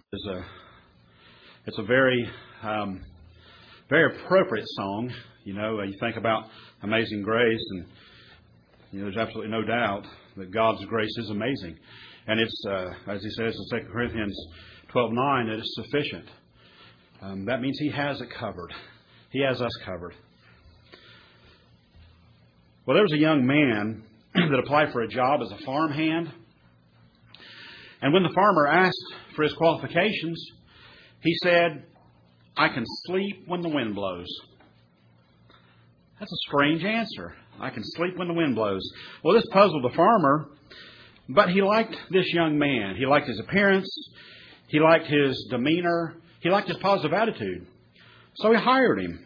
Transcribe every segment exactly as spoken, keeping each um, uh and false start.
is a it's a very um, very appropriate song. You know, you think about Amazing Grace, and you know, there's absolutely no doubt that God's grace is amazing, and it's uh, as He says in Second Corinthians twelve nine, that it's sufficient. Um, that means He has it covered. He has us covered. Well, there was a young man that applied for a job as a farmhand. And when the farmer asked for his qualifications, he said, "I can sleep when the wind blows." That's a strange answer. I can sleep when the wind blows. Well, this puzzled the farmer, but he liked this young man. He liked his appearance. He liked his demeanor. He liked his positive attitude. So he hired him.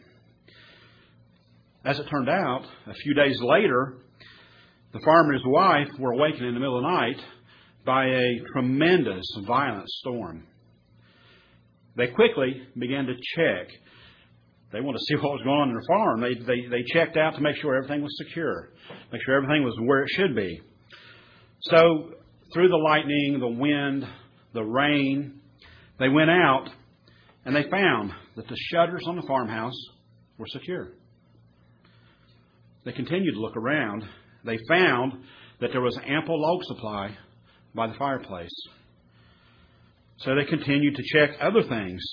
As it turned out, a few days later, the farmer and his wife were awakened in the middle of the night by a tremendous, violent storm. They quickly began to check. They wanted to see what was going on in their farm. They, they, they checked out to make sure everything was secure, make sure everything was where it should be. So, through the lightning, the wind, the rain, they went out and they found that the shutters on the farmhouse were secure. They continued to look around. They found that there was ample log supply by the fireplace. So they continued to check other things.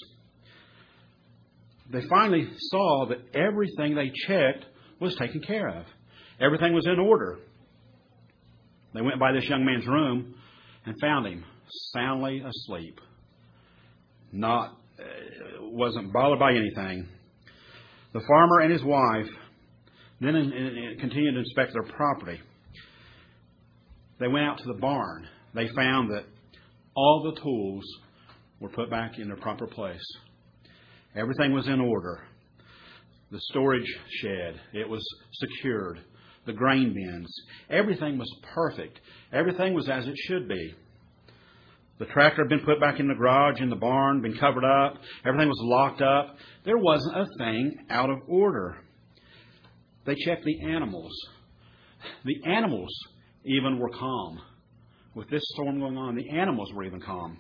They finally saw that everything they checked was taken care of. Everything was in order. They went by this young man's room and found him soundly asleep. Not, uh, wasn't bothered by anything. The farmer and his wife then in, in, continued to inspect their property. They went out to the barn. They found that all the tools were put back in their proper place. Everything was in order. The storage shed, it was secured. The grain bins, everything was perfect. Everything was as it should be. The tractor had been put back in the garage, in the barn, been covered up. Everything was locked up. There wasn't a thing out of order. They checked the animals. The animals even were calm. With this storm going on, the animals were even calm.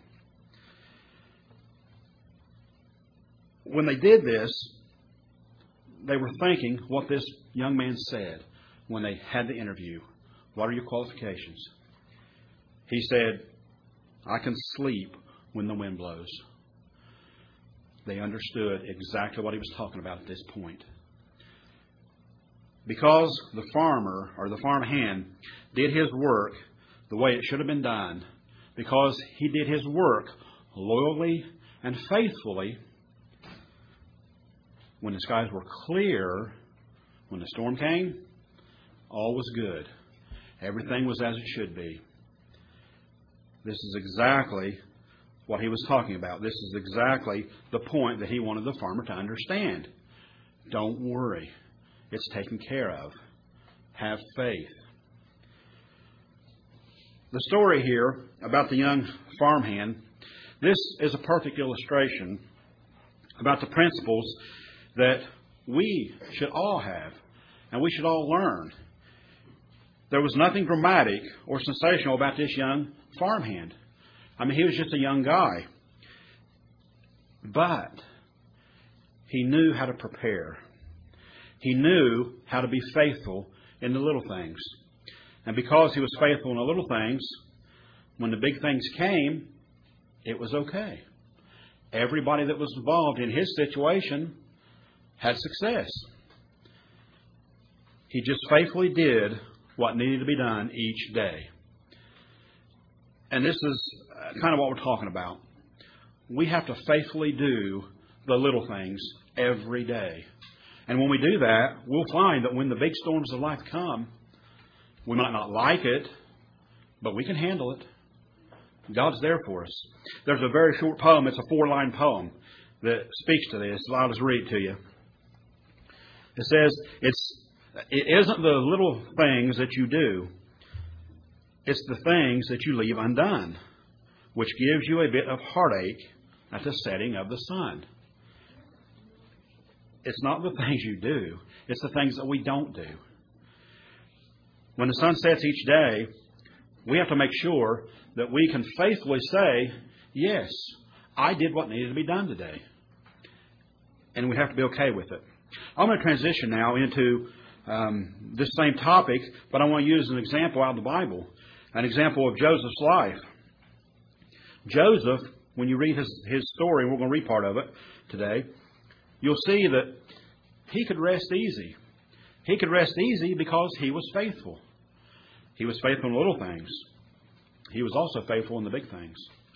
When they did this, they were thinking what this young man said when they had the interview. What are your qualifications? He said, "I can sleep when the wind blows." They understood exactly what he was talking about at this point. Because the farmer or the farmhand did his work the way it should have been done, because he did his work loyally and faithfully, when the skies were clear, when the storm came, all was good. Everything was as it should be. This is exactly what he was talking about. This is exactly the point that he wanted the farmer to understand. Don't worry. It's taken care of. Have faith. The story here about the young farmhand, this is a perfect illustration about the principles that we should all have and we should all learn. There was nothing dramatic or sensational about this young farmhand. I mean, he was just a young guy. But he knew how to prepare. He knew how to be faithful in the little things. And because he was faithful in the little things, when the big things came, it was okay. Everybody that was involved in his situation had success. He just faithfully did what needed to be done each day. And this is kind of what we're talking about. We have to faithfully do the little things every day. And when we do that, we'll find that when the big storms of life come, we might not like it, but we can handle it. God's there for us. There's a very short poem. It's a four-line poem that speaks to this. I'll just read it to you. It says, it's, it isn't the little things that you do. It's the things that you leave undone, which gives you a bit of heartache at the setting of the sun. It's not the things you do. It's the things that we don't do. When the sun sets each day, we have to make sure that we can faithfully say, "Yes, I did what needed to be done today. And we have to be okay with it. I'm going to transition now into um, this same topic, but I want to use an example out of the Bible, an example of Joseph's life. Joseph, when you read his, his story, and we're going to read part of it today, you'll see that he could rest easy. He could rest easy because he was faithful. He was faithful in little things. He was also faithful in the big things.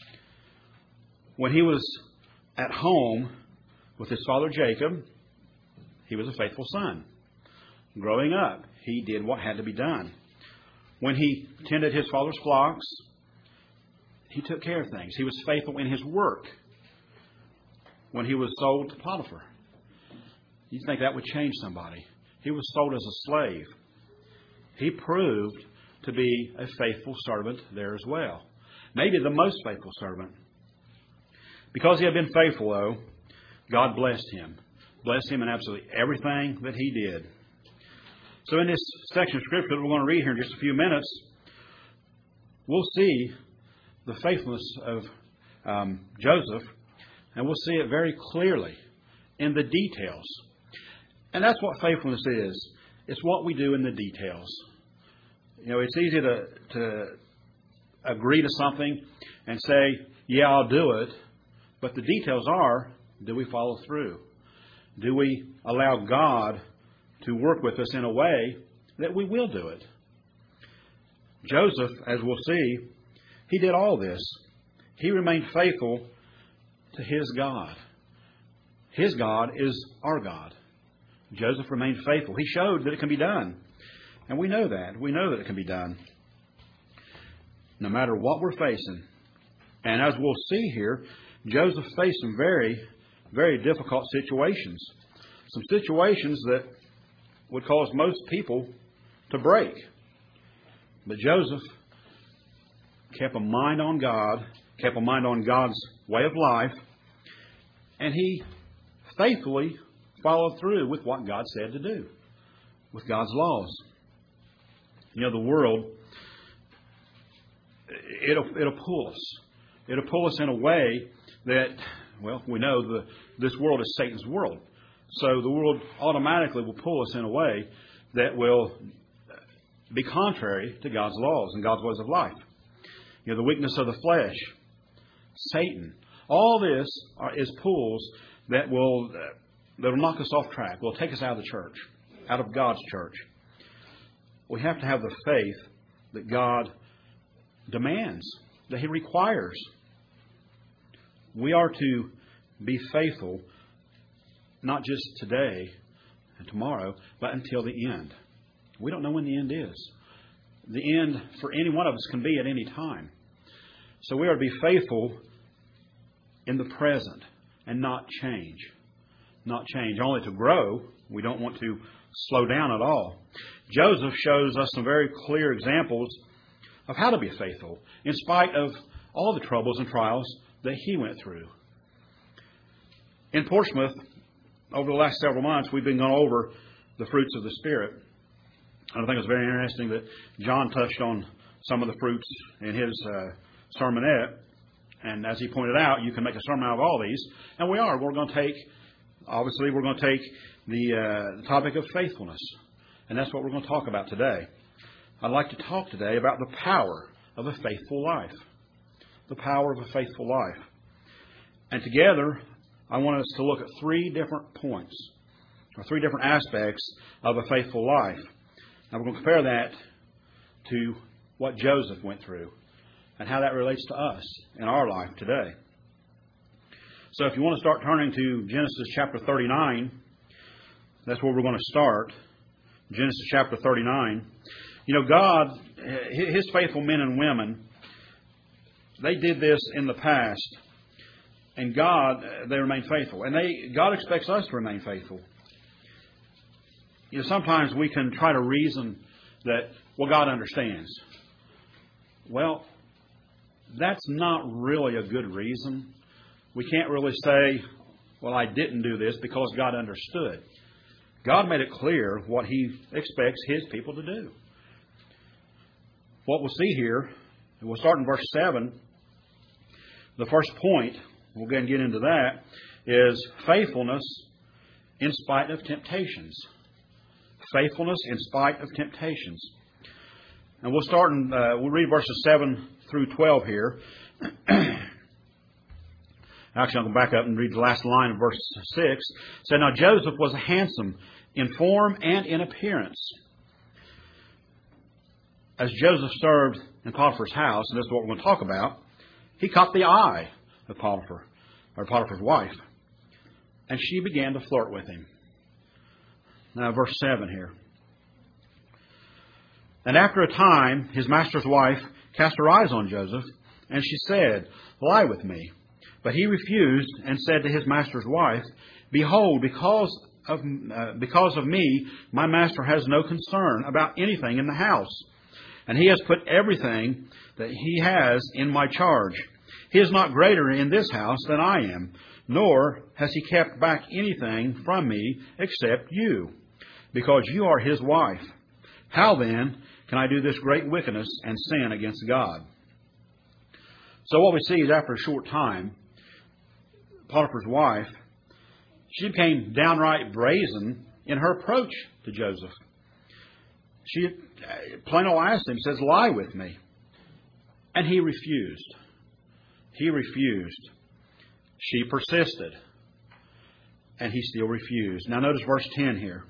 When he was at home with his father Jacob, he was a faithful son. Growing up, he did what had to be done. When he tended his father's flocks, he took care of things. He was faithful in his work. When he was sold to Potiphar, you think that would change somebody. He was sold as a slave. He proved to be a faithful servant there as well. Maybe the most faithful servant. Because he had been faithful, though, God blessed him. Blessed him in absolutely everything that he did. So in this section of Scripture that we're going to read here in just a few minutes, we'll see the faithfulness of um, Joseph, and we'll see it very clearly in the details. And that's what faithfulness is. It's what we do in the details. You know, it's easy to, to agree to something and say, yeah, I'll do it. But the details are, do we follow through? Do we allow God to work with us in a way that we will do it? Joseph, as we'll see, he did all this. He remained faithful to his God. His God is our God. Joseph remained faithful. He showed that it can be done. And we know that. We know that it can be done. No matter what we're facing. And as we'll see here, Joseph faced some very, very difficult situations. Some situations that would cause most people to break. But Joseph kept a mind on God, kept a mind on God's way of life, and he faithfully followed through with what God said to do, with God's laws. You know, the world, it'll, it'll pull us. It'll pull us in a way that, well, we know the, this world is Satan's world. So the world automatically will pull us in a way that will be contrary to God's laws and God's ways of life. You know, the weakness of the flesh, Satan. All this are, is pulls that will uh, that will knock us off track. Will take us out of the church, out of God's church. We have to have the faith that God demands, that He requires. We are to be faithful, not just today and tomorrow, but until the end. We don't know when the end is. The end for any one of us can be at any time. So we are to be faithful in the present and not change. Not change, only to grow. We don't want to slow down at all. Joseph shows us some very clear examples of how to be faithful in spite of all the troubles and trials that he went through. In Portsmouth, over the last several months, we've been going over the fruits of the Spirit. And I think it's very interesting that John touched on some of the fruits in his uh, sermonette. And as he pointed out, you can make a sermon out of all these. And we are. We're going to take, obviously, we're going to take the, uh, the topic of faithfulness. And that's what we're going to talk about today. I'd like to talk today about the power of a faithful life. The power of a faithful life. And together, I want us to look at three different points, or three different aspects of a faithful life. Now we're going to compare that to what Joseph went through and how that relates to us in our life today. So if you want to start turning to Genesis chapter thirty-nine, that's where we're going to start. Genesis chapter thirty-nine. You know, God, His faithful men and women, they did this in the past. And God, they remain faithful. And they God expects us to remain faithful. You know, sometimes we can try to reason that, well, God understands. Well, that's not really a good reason. We can't really say, well, I didn't do this because God understood. God made it clear what He expects His people to do. What we'll see here, and we'll start in verse seven, the first point we'll go ahead and get into that, is faithfulness in spite of temptations. Faithfulness in spite of temptations. And we'll start in, uh, we'll read verses seven through twelve here. Actually, I'll go back up and read the last line of verse six. It said, "Now Joseph was handsome in form and in appearance." As Joseph served in Potiphar's house, and this is what we're going to talk about, he caught the eye of Potiphar, or Potiphar's wife, and she began to flirt with him. Now, verse seven here. "And after a time, his master's wife cast her eyes on Joseph, and she said, 'Lie with me.' But he refused and said to his master's wife, 'Behold, because of, uh, because of me, my master has no concern about anything in the house. And he has put everything that he has in my charge. He is not greater in this house than I am, nor has he kept back anything from me except you, because you are his wife. How then can I do this great wickedness and sin against God?'" So what we see is after a short time, Potiphar's wife, she became downright brazen in her approach to Joseph. She plain old asked him, says, "Lie with me." And he refused. He refused. She persisted. And he still refused. Now notice verse ten here.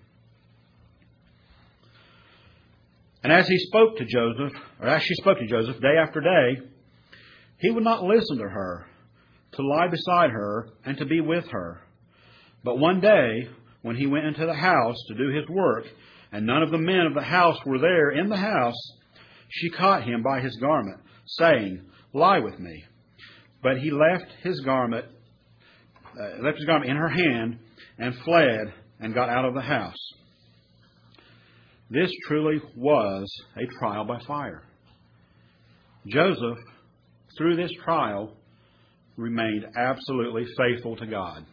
"And as he spoke to Joseph, or as she spoke to Joseph day after day, he would not listen to her, to lie beside her, and to be with her. But one day, when he went into the house to do his work, and none of the men of the house were there in the house, she caught him by his garment, saying, 'Lie with me.' But he left his garment, uh, left his garment in her hand, and fled and got out of the house." This truly was a trial by fire. Joseph, through this trial, remained absolutely faithful to God.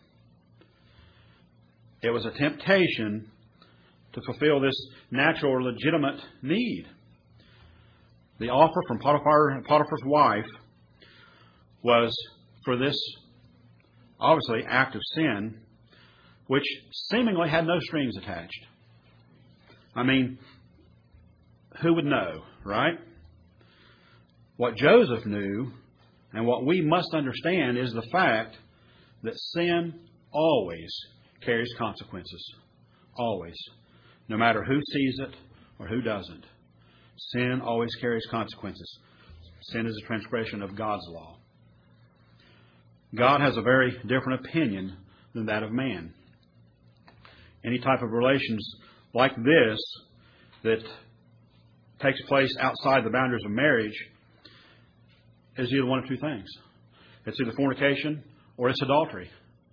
It was a temptation to fulfill this natural or legitimate need. The offer from Potiphar, Potiphar's wife was for this, obviously, act of sin, which seemingly had no strings attached. I mean, who would know, right? What Joseph knew, and what we must understand, is the fact that sin always carries consequences. Always. No matter who sees it or who doesn't. Sin always carries consequences. Sin is a transgression of God's law. God has a very different opinion than that of man. Any type of relations like this that takes place outside the boundaries of marriage is either one of two things. It's either fornication or it's adultery.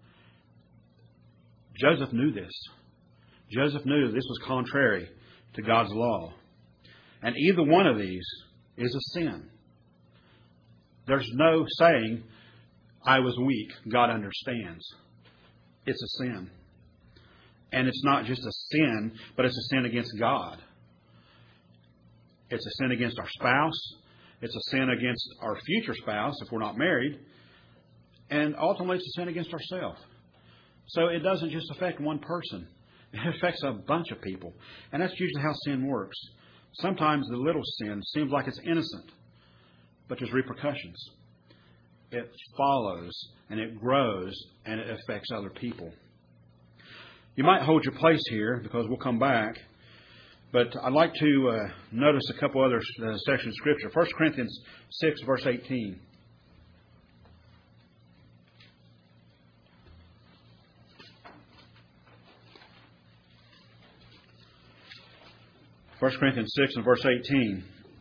Joseph knew this. Joseph knew this was contrary to God's law. And either one of these is a sin. There's no saying, "I was weak, God understands." It's a sin. And it's not just a sin, but it's a sin against God. It's a sin against our spouse. It's a sin against our future spouse if we're not married. And ultimately, it's a sin against ourselves. So it doesn't just affect one person. It affects a bunch of people. And that's usually how sin works. Sometimes the little sin seems like it's innocent, but there's repercussions. It follows, and it grows, and it affects other people. You might hold your place here, because we'll come back. But I'd like to uh, notice a couple other uh, sections of Scripture. First Corinthians six, verse eighteen. First Corinthians six and verse eighteen.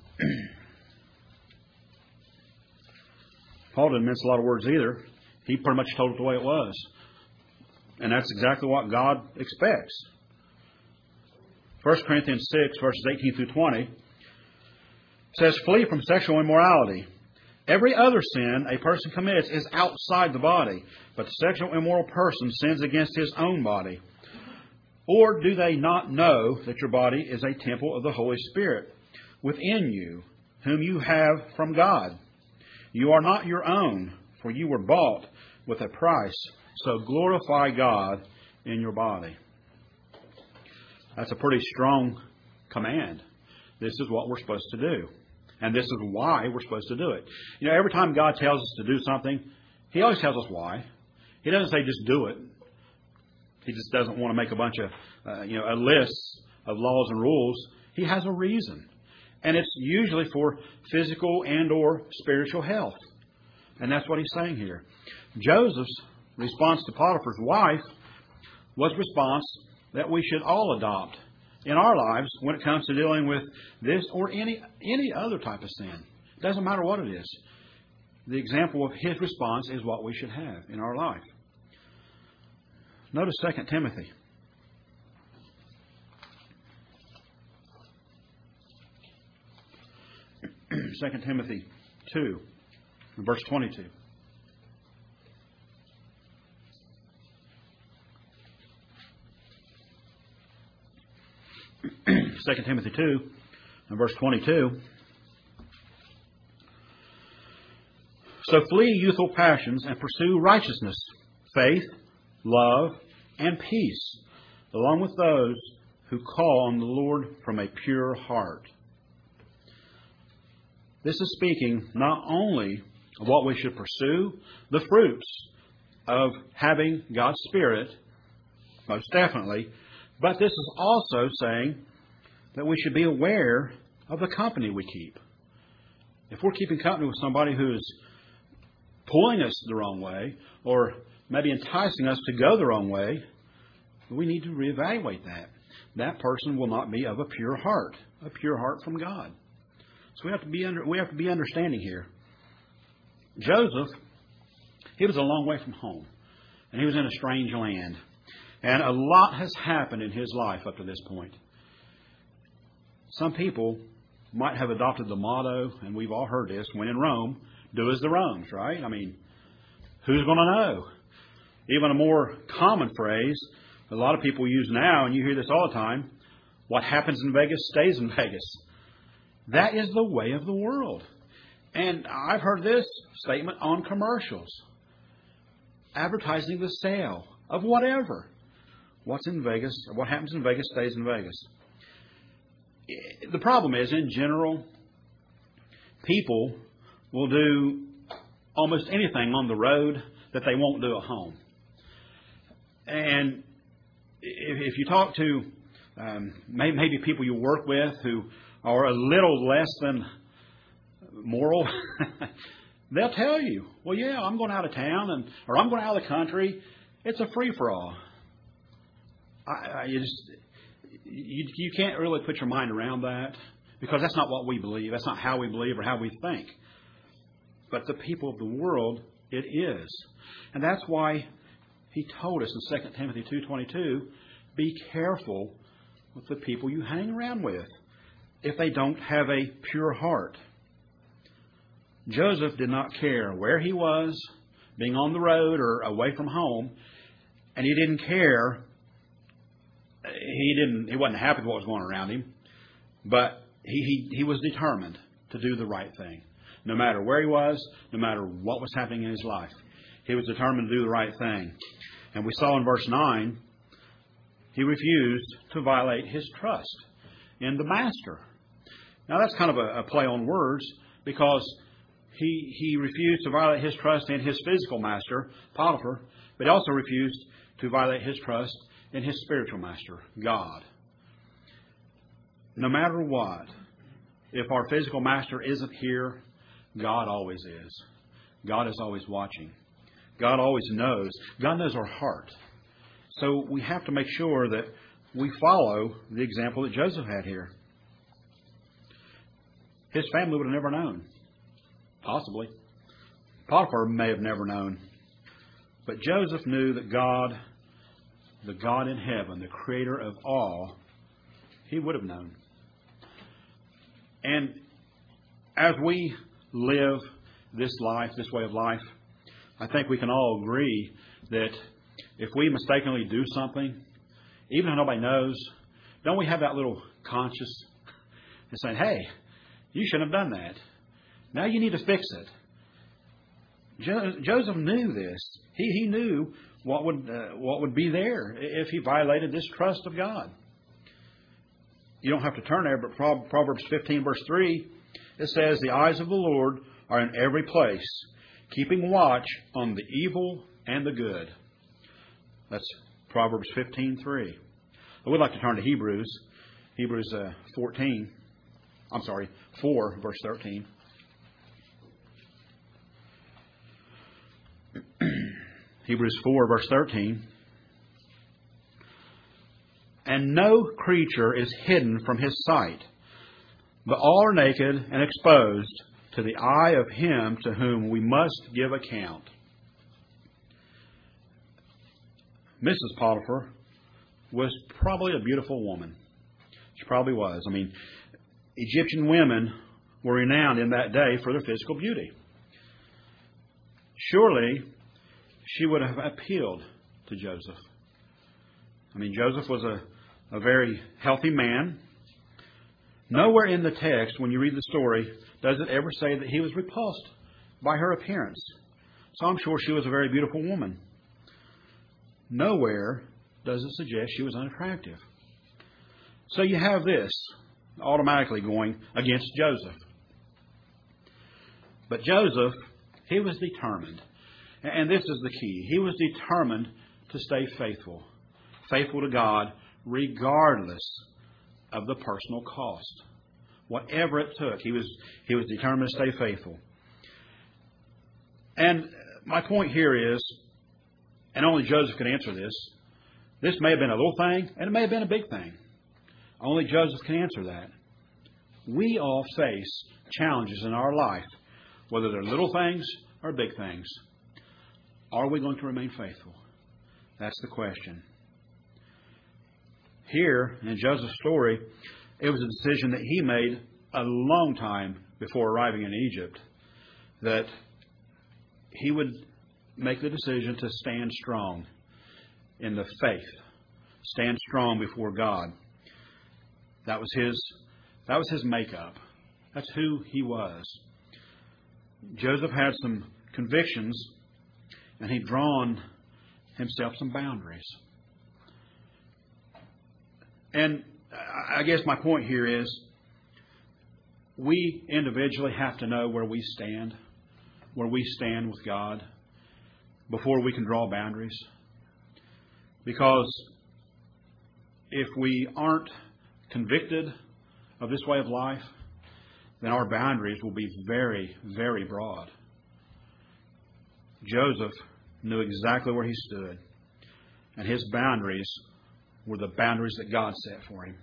Paul didn't mince a lot of words either. He pretty much told it the way it was. And that's exactly what God expects. First Corinthians six, verses eighteen through twenty says, "Flee from sexual immorality. Every other sin a person commits is outside the body, but the sexual immoral person sins against his own body. Or do they not know that your body is a temple of the Holy Spirit within you, whom you have from God? You are not your own, for you were bought with a price. So glorify God in your body. That's a pretty strong command. This is what we're supposed to do. And this is why we're supposed to do it. You know, every time God tells us to do something, He always tells us why. He doesn't say just do it. He just doesn't want to make a bunch of, uh, you know, a list of laws and rules. He has a reason. And it's usually for physical and or spiritual health. And that's what He's saying here. Joseph's response to Potiphar's wife was a response that we should all adopt in our lives when it comes to dealing with this or any any other type of sin. It doesn't matter what it is. The example of his response is what we should have in our life. Notice Second Timothy. Second Timothy two, verse twenty-two. Second Timothy two, and verse twenty-two. So flee youthful passions and pursue righteousness, faith, love, and peace, along with those who call on the Lord from a pure heart. This is speaking not only of what we should pursue, the fruits of having God's Spirit, most definitely, but this is also saying that we should be aware of the company we keep. If we're keeping company with somebody who is pulling us the wrong way, or maybe enticing us to go the wrong way, we need to reevaluate that. That person will not be of a pure heart, a pure heart from God. So we have to be under, we have to be understanding here. Joseph, he was a long way from home, and he was in a strange land, and a lot has happened in his life up to this point. Some people might have adopted the motto, and we've all heard this, when in Rome, do as the Romans, right? I mean, who's going to know? Even a more common phrase a lot of people use now, and you hear this all the time, what happens in Vegas stays in Vegas. That is the way of the world. And I've heard this statement on commercials. Advertising the sale of whatever. What's in Vegas, or what happens in Vegas stays in Vegas. The problem is, in general, people will do almost anything on the road that they won't do at home. And if, if you talk to um, maybe, maybe people you work with who are a little less than moral, they'll tell you, well, yeah, I'm going out of town, and or I'm going out of the country. It's a free-for-all. I, I, you just... You, you can't really put your mind around that because that's not what we believe. That's not how we believe or how we think. But the people of the world, it is. And that's why he told us in Second Timothy two twenty-two, be careful with the people you hang around with if they don't have a pure heart. Joseph did not care where he was, being on the road or away from home, and he didn't care. He didn't. He wasn't happy with what was going on around him, but he, he he was determined to do the right thing, no matter where he was, no matter what was happening in his life. He was determined to do the right thing, and we saw in verse nine, he refused to violate his trust in the master. Now that's kind of a, a play on words because he he refused to violate his trust in his physical master, Potiphar, but he also refused to violate his trust in his spiritual master, God. No matter what, if our physical master isn't here, God always is. God is always watching. God always knows. God knows our heart. So we have to make sure that we follow the example that Joseph had here. His family would have never known. Possibly. Potiphar may have never known. But Joseph knew that God, the God in heaven, the creator of all, he would have known. And as we live this life, this way of life, I think we can all agree that if we mistakenly do something, even if nobody knows, don't we have that little conscience and saying, hey, you shouldn't have done that. Now you need to fix it. Jo- Joseph knew this. He, he knew what would uh, what would be there if he violated this trust of God. You don't have to turn there, but Proverbs fifteen, verse three, it says, "The eyes of the Lord are in every place, keeping watch on the evil and the good." That's Proverbs fifteen, three. I would like to turn to Hebrews. Hebrews uh, fourteen. I'm sorry, four, verse thirteen. Hebrews four, verse thirteen. "And no creature is hidden from His sight, but all are naked and exposed to the eye of Him to whom we must give account." Missus Potiphar was probably a beautiful woman. She probably was. I mean, Egyptian women were renowned in that day for their physical beauty. Surely, she would have appealed to Joseph. I mean, Joseph was a, a very healthy man. Nowhere in the text, when you read the story, does it ever say that he was repulsed by her appearance. So I'm sure she was a very beautiful woman. Nowhere does it suggest she was unattractive. So you have this automatically going against Joseph. But Joseph, he was determined. And this is the key. He was determined to stay faithful. Faithful to God regardless of the personal cost. Whatever it took, he was, he was determined to stay faithful. And my point here is, and only Joseph can answer this, this may have been a little thing, and it may have been a big thing. Only Joseph can answer that. We all face challenges in our life, whether they're little things or big things. Are we going to remain faithful? That's the question. Here, in Joseph's story, it was a decision that he made a long time before arriving in Egypt, that he would make the decision to stand strong in the faith, stand strong before God. That was his, that was his makeup. That's who he was. Joseph had some convictions, and he'd drawn himself some boundaries. And I guess my point here is, we individually have to know where we stand, where we stand with God, before we can draw boundaries. Because if we aren't convicted of this way of life, then our boundaries will be very, very broad. Joseph knew exactly where he stood, and his boundaries were the boundaries that God set for him.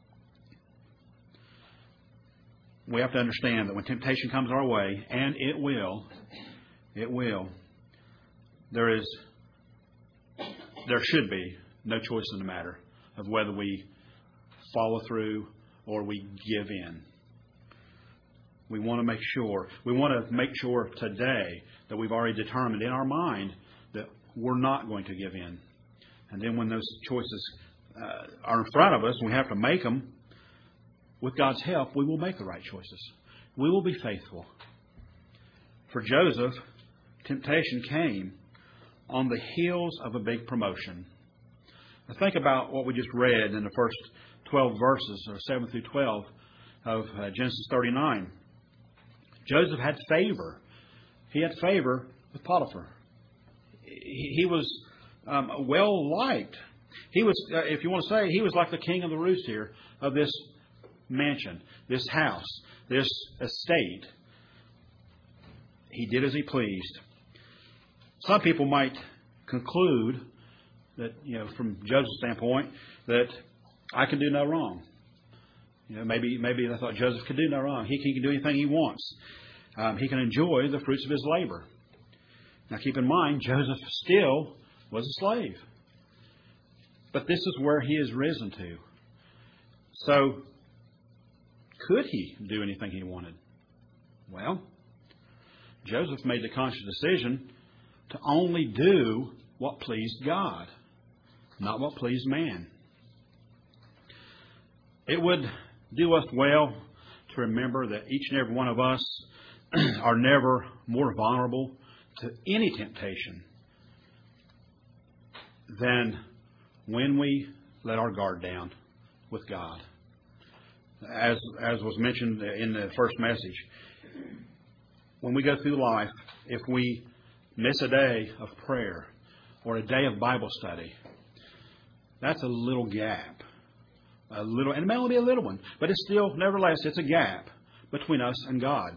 We have to understand that when temptation comes our way, and it will, it will, there is, there should be no choice in the matter of whether we follow through or we give in. We want to make sure, we want to make sure today that we've already determined in our mind that we're not going to give in. And then when those choices uh, are in front of us and we have to make them, with God's help, we will make the right choices. We will be faithful. For Joseph, temptation came on the heels of a big promotion. Now think about what we just read in the first twelve verses, or seven through twelve, of uh, Genesis thirty-nine. Joseph had favor. He had favor with Potiphar. He, he was um, well liked. He was, uh, if you want to say, he was like the king of the roost here of this mansion, this house, this estate. He did as he pleased. Some people might conclude that, you know, from Joseph's standpoint, that I can do no wrong. You know, maybe maybe they thought Joseph could do no wrong. He, he can do anything he wants. Um, he can enjoy the fruits of his labor. Now keep in mind, Joseph still was a slave. But this is where he is risen to. So, could he do anything he wanted? Well, Joseph made the conscious decision to only do what pleased God, not what pleased man. It would do us well to remember that each and every one of us are never more vulnerable to any temptation than when we let our guard down with God. As, as was mentioned in the first message, when we go through life, if we miss a day of prayer or a day of Bible study, that's a little gap. A little, and it may only be a little one, but it's still, nevertheless, it's a gap between us and God.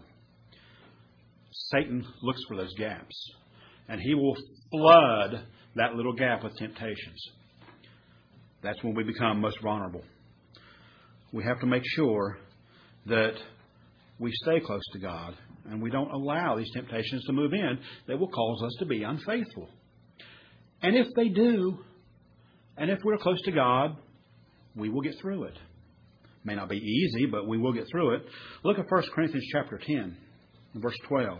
Satan looks for those gaps, and he will flood that little gap with temptations. That's when we become most vulnerable. We have to make sure that we stay close to God and we don't allow these temptations to move in that will cause us to be unfaithful. And if they do, and if we're close to God, we will get through it. It may not be easy, but we will get through it. Look at First Corinthians chapter ten, verse twelve.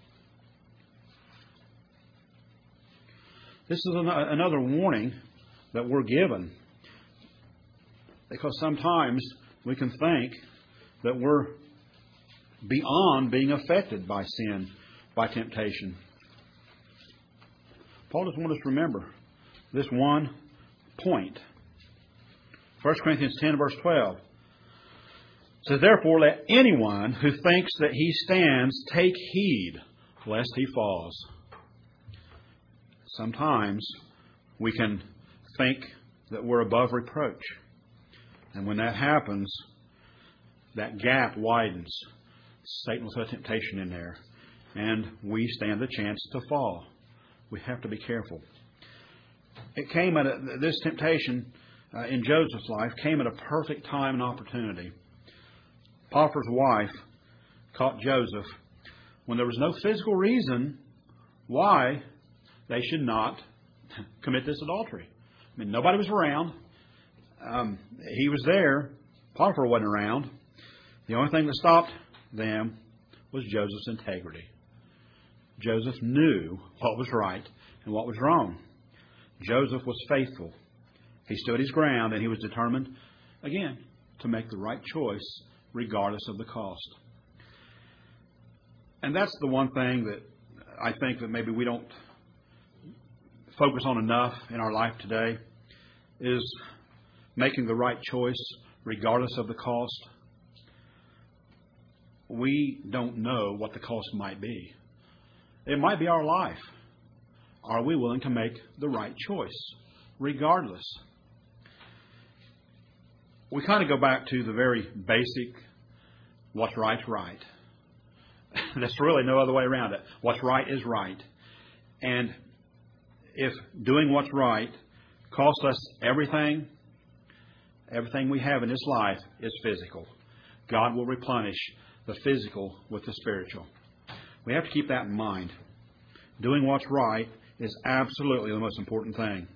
This is an, another warning that we're given, because sometimes we can think that we're beyond being affected by sin, by temptation. Paul just wants us to remember this one point. First Corinthians ten, verse twelve says, "Therefore let anyone who thinks that he stands take heed lest he falls." Sometimes we can think that we're above reproach. And when that happens, that gap widens. Satan will put temptation in there. And we stand the chance to fall. We have to be careful. It came at a, this temptation uh, in Joseph's life came at a perfect time and opportunity. Potiphar's wife caught Joseph when there was no physical reason why they should not commit this adultery. I mean, nobody was around. Um, he was there. Potiphar wasn't around. The only thing that stopped them was Joseph's integrity. Joseph knew what was right and what was wrong. Joseph was faithful. He stood his ground, and he was determined, again, to make the right choice regardless of the cost. And that's the one thing that I think that maybe we don't focus on enough in our life today, is making the right choice regardless of the cost. We don't know what the cost might be. It might be our life. Are we willing to make the right choice regardless? We kind of go back to the very basic, what's right's right. There's really no other way around it. What's right is right. And if doing what's right costs us everything, everything we have in this life is physical. God will replenish the physical with the spiritual. We have to keep that in mind. Doing what's right is absolutely the most important thing.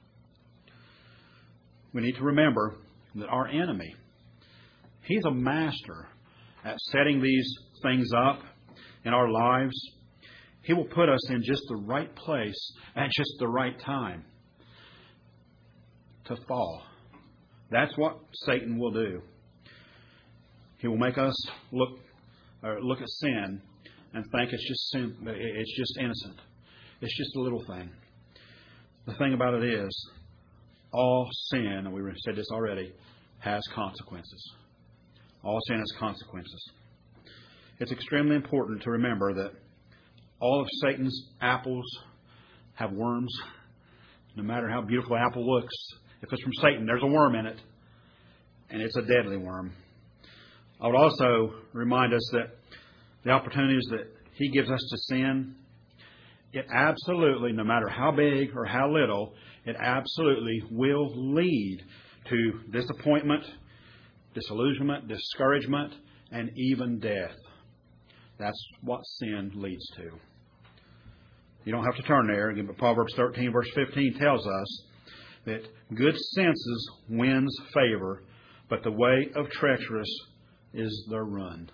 We need to remember that our enemy, he's a master at setting these things up in our lives. He will put us in just the right place at just the right time to fall. That's what Satan will do. He will make us look or look at sin and think it's just sin, it's just innocent. It's just a little thing. The thing about it is, all sin, and we said this already, has consequences. All sin has consequences. It's extremely important to remember that all of Satan's apples have worms. No matter how beautiful an apple looks, if it's from Satan, there's a worm in it. And it's a deadly worm. I would also remind us that the opportunities that he gives us to sin, it absolutely, no matter how big or how little, it absolutely will lead to disappointment, disillusionment, discouragement, and even death. That's what sin leads to. You don't have to turn there. But Proverbs thirteen, verse fifteen tells us that good senses wins favor, but the way of treacherous is their ruin.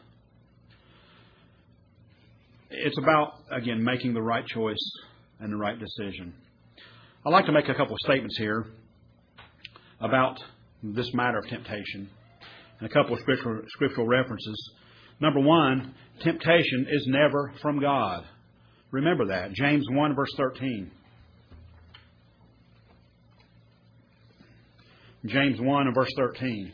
It's about, again, making the right choice and the right decision. I'd like to make a couple of statements here about this matter of temptation and a couple of scriptural, scriptural references. Number one, temptation is never from God. Remember that. James one, verse thirteen. James one and verse thirteen.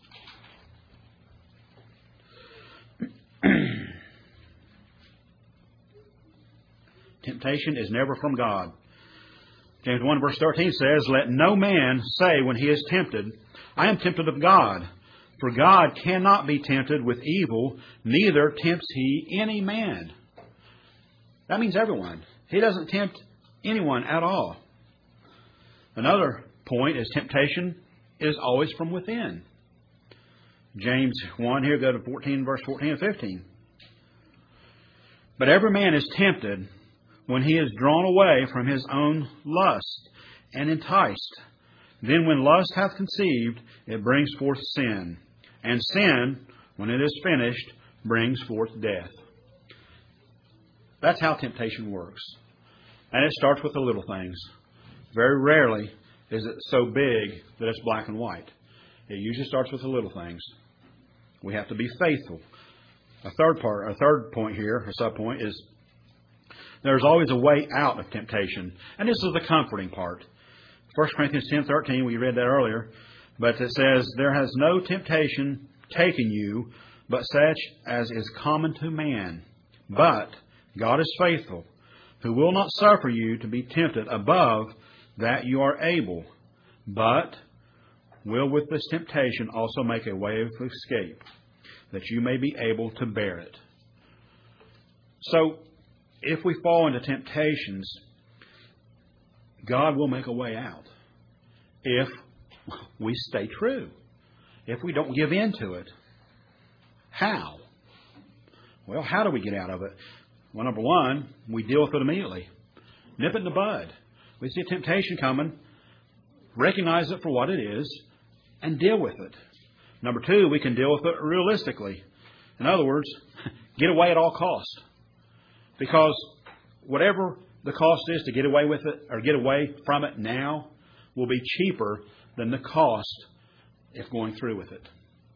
Temptation is never from God. James one verse thirteen says, "Let no man say when he is tempted, I am tempted of God. For God cannot be tempted with evil, neither tempts He any man." That means everyone. He doesn't tempt anyone at all. Another point is temptation is always from within. James one, here go to fourteen, verse fourteen and fifteen. "But every man is tempted when he is drawn away from his own lust and enticed. Then when lust hath conceived, it brings forth sin. And sin, when it is finished, brings forth death." That's how temptation works. And it starts with the little things. Very rarely is it so big that it's black and white. It usually starts with the little things. We have to be faithful. A third part, a third point here, a sub point, is there's always a way out of temptation. And this is the comforting part. First Corinthians ten thirteen, we read that earlier. But it says, "There has no temptation taken you, but such as is common to man. But God is faithful, who will not suffer you to be tempted above that you are able, but will with this temptation also make a way of escape, that you may be able to bear it." So, if we fall into temptations, God will make a way out. If we stay true. If we don't give in to it. How? Well, how do we get out of it? Well, number one, we deal with it immediately. Nip it in the bud. We see a temptation coming, recognize it for what it is, and deal with it. Number two, we can deal with it realistically. In other words, get away at all costs. Because whatever the cost is to get away with it or get away from it now will be cheaper than the cost if going through with it.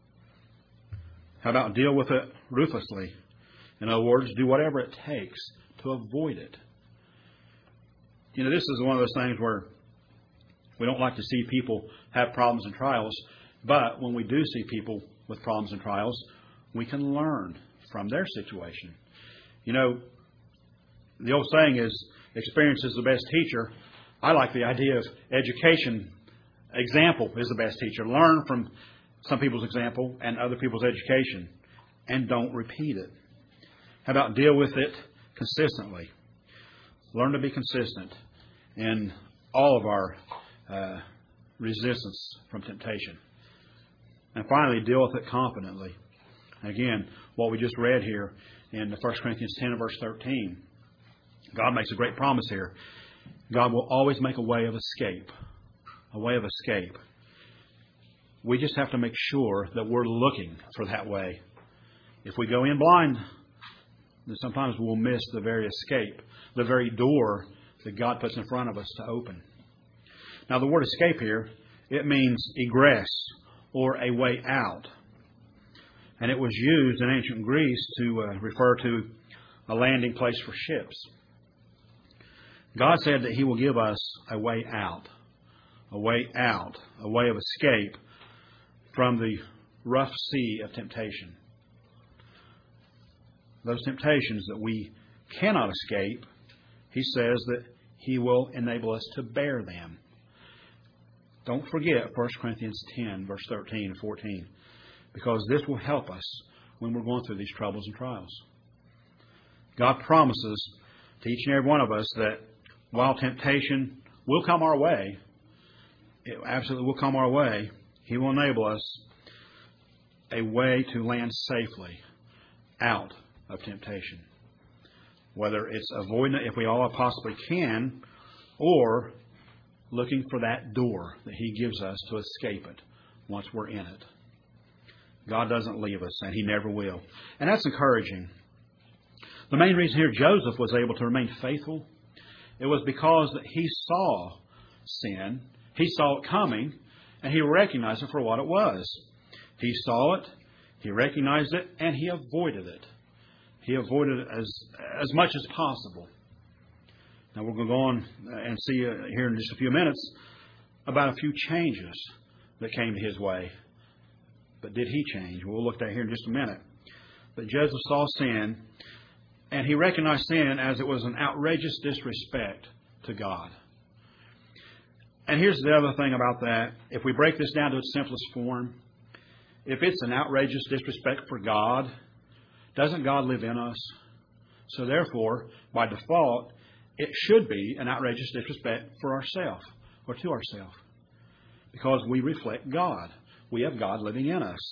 How about deal with it ruthlessly? In other words, do whatever it takes to avoid it. You know, this is one of those things where we don't like to see people have problems and trials, but when we do see people with problems and trials, we can learn from their situation. You know, the old saying is, experience is the best teacher. I like the idea of education. Example is the best teacher. Learn from some people's example and other people's education, and don't repeat it. How about deal with it consistently? Learn to be consistent in all of our uh, resistance from temptation. And finally, deal with it confidently. Again, what we just read here in First Corinthians ten, verse thirteen. God makes a great promise here. God will always make a way of escape. A way of escape. We just have to make sure that we're looking for that way. If we go in blind, then sometimes we'll miss the very escape, the very door that God puts in front of us to open. Now, the word escape here, it means egress or a way out. And it was used in ancient Greece to uh, refer to a landing place for ships. God said that He will give us a way out, a way out, a way of escape from the rough sea of temptation. Those temptations that we cannot escape, He says that He will enable us to bear them. Don't forget First Corinthians ten, verse thirteen and fourteen, because this will help us when we're going through these troubles and trials. God promises to each and every one of us that while temptation will come our way, it absolutely will come our way, He will enable us a way to land safely out of temptation. Whether it's avoiding it if we all possibly can, or looking for that door that He gives us to escape it once we're in it. God doesn't leave us, and He never will. And that's encouraging. The main reason here Joseph was able to remain faithful, it was because that he saw sin, he saw it coming, and he recognized it for what it was. He saw it, he recognized it, and he avoided it. He avoided it as, as much as possible. Now we're going to go on and see here in just a few minutes about a few changes that came to his way. But did he change? We'll look at that here in just a minute. But Joseph saw sin, and he recognized sin as it was an outrageous disrespect to God. And here's the other thing about that. If we break this down to its simplest form, if it's an outrageous disrespect for God, doesn't God live in us? So therefore, by default, it should be an outrageous disrespect for ourselves or to ourselves. Because we reflect God. We have God living in us.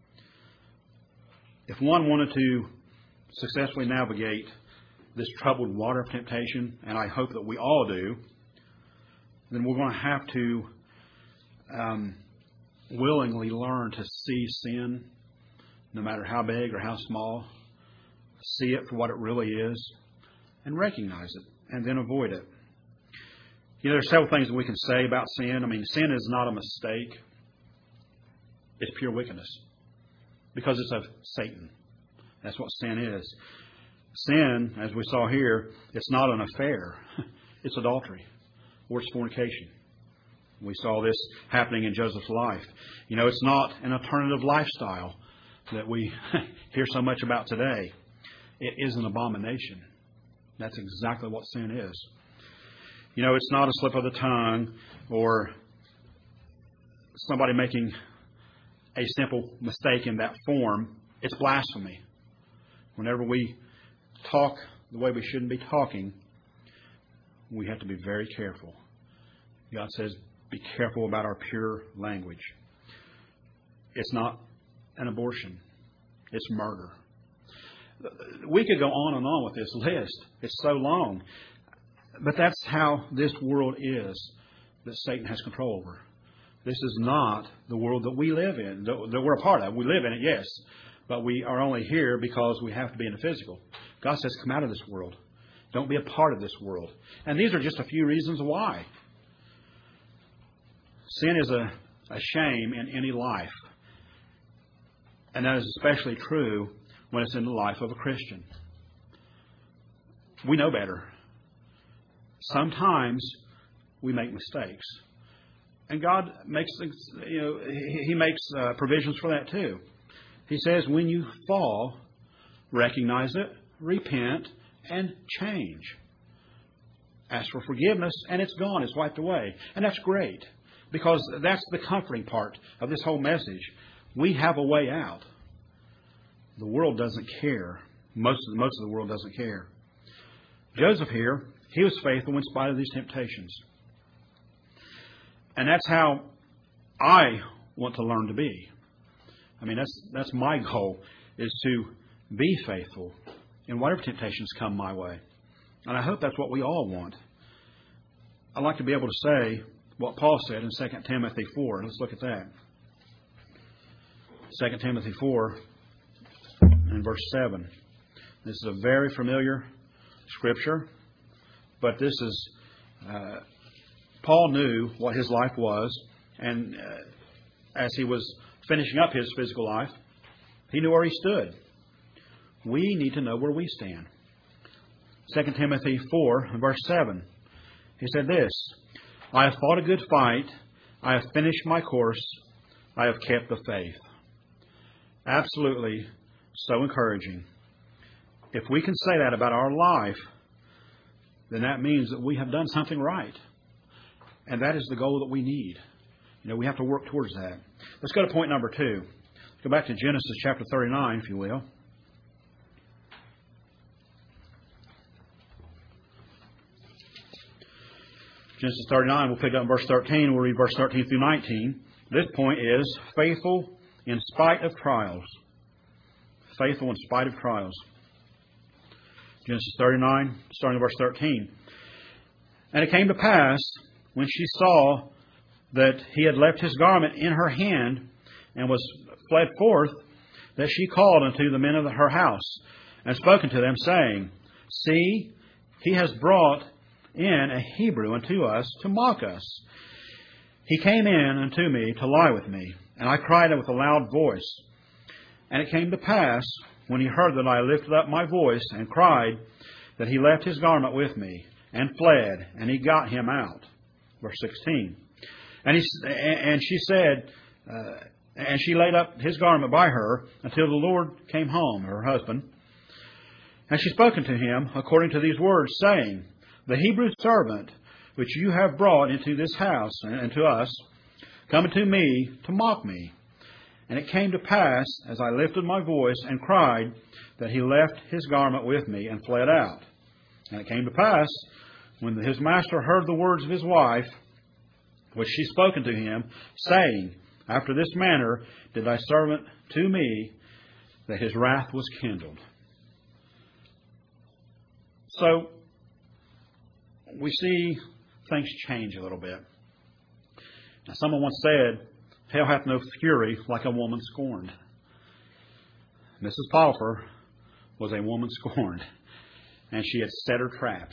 If one wanted to successfully navigate this troubled water of temptation, and I hope that we all do, then we're going to have to um, willingly learn to see sin, no matter how big or how small, see it for what it really is, and recognize it, and then avoid it. You know, there's several things that we can say about sin. I mean, sin is not a mistake. It's pure wickedness. Because it's of Satan. That's what sin is. Sin, as we saw here, it's not an affair. It's adultery. Or it's fornication. We saw this happening in Joseph's life. You know, it's not an alternative lifestyle that we hear so much about today. It is an abomination. That's exactly what sin is. You know, it's not a slip of the tongue or somebody making a simple mistake in that form. It's blasphemy. Whenever we talk the way we shouldn't be talking, we have to be very careful. God says, be careful about our pure language. It's not an abortion. It's murder. We could go on and on with this list. It's so long. But that's how this world is that Satan has control over. This is not the world that we live in, that we're a part of. We live in it, yes. But we are only here because we have to be in the physical. God says, come out of this world. Don't be a part of this world. And these are just a few reasons why. Sin is a, a shame in any life. And that is especially true when it's in the life of a Christian. We know better. Sometimes we make mistakes. And God makes, you know, He makes uh, provisions for that too. He says, when you fall, recognize it, repent, and change. Ask for forgiveness, and it's gone. It's wiped away. And that's great, because that's the comforting part of this whole message. We have a way out. The world doesn't care. Most of the, most of the world doesn't care. Joseph here, he was faithful in spite of these temptations. And that's how I want to learn to be. I mean, that's that's my goal, is to be faithful in whatever temptations come my way. And I hope that's what we all want. I'd like to be able to say what Paul said in Second Timothy four. Let's look at that. Second Timothy four and verse seven. This is a very familiar scripture, but this is... Uh, Paul knew what his life was, and uh, as he was finishing up his physical life, he knew where he stood. We need to know where we stand. Second Timothy four and verse seven. He said this, I have fought a good fight. I have finished my course. I have kept the faith. Absolutely so encouraging. If we can say that about our life, then that means that we have done something right. And that is the goal that we need. You know, we have to work towards that. Let's go to point number two. Let's go back to Genesis chapter thirty-nine, if you will. Genesis thirty-nine, we'll pick up in verse thirteen. We'll read verse thirteen through nineteen. This point is faithful in spite of trials. Faithful in spite of trials. Genesis thirty-nine, starting in verse thirteen. And it came to pass, when she saw that he had left his garment in her hand and was fled forth, that she called unto the men of her house and spoken to them, saying, See, he has brought in a Hebrew unto us to mock us. He came in unto me to lie with me, and I cried with a loud voice. And it came to pass, when he heard that I lifted up my voice and cried, that he left his garment with me, and fled, and he got him out. Verse sixteen. And he and she said, uh, and she laid up his garment by her until the Lord came home, her husband. And she spoke unto him according to these words, saying, The Hebrew servant which you have brought into this house and to us, cometh to me to mock me. And it came to pass, as I lifted my voice and cried, that he left his garment with me and fled out. And it came to pass, when his master heard the words of his wife, which she spoke unto him, saying, After this manner did thy servant to me, that his wrath was kindled. So, we see things change a little bit. Now, someone once said, Hell hath no fury like a woman scorned. Missus Potiphar was a woman scorned, and she had set her traps.